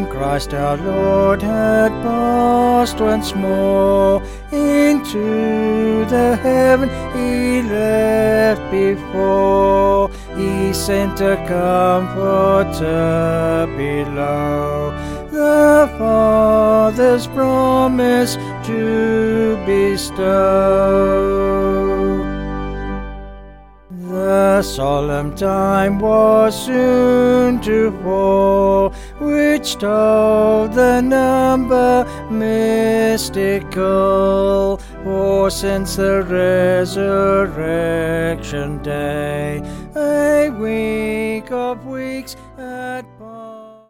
when Christ our Lord had passed once more into the heaven he left before, he sent a comforter below, the Father's promise to bestow. The solemn time was soon to fall, which told the number mystical. For since the resurrection day, a week of weeks